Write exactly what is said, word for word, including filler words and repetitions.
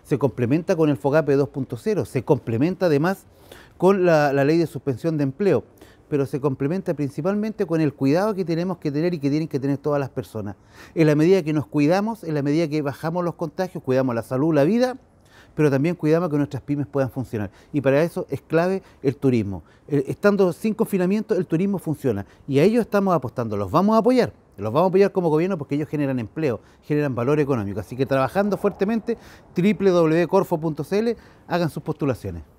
se complementa con el FOGAPE dos punto cero, se complementa además con la, la ley de suspensión de empleo, pero se complementa principalmente con el cuidado que tenemos que tener y que tienen que tener todas las personas. En la medida que nos cuidamos, en la medida que bajamos los contagios, cuidamos la salud, la vida, pero también cuidamos que nuestras pymes puedan funcionar. Y para eso es clave el turismo. Estando sin confinamiento, el turismo funciona. Y a ellos estamos apostando. Los vamos a apoyar. Los vamos a apoyar como gobierno porque ellos generan empleo, generan valor económico. Así que trabajando fuertemente, doble u doble u doble u punto corfo punto c l, hagan sus postulaciones.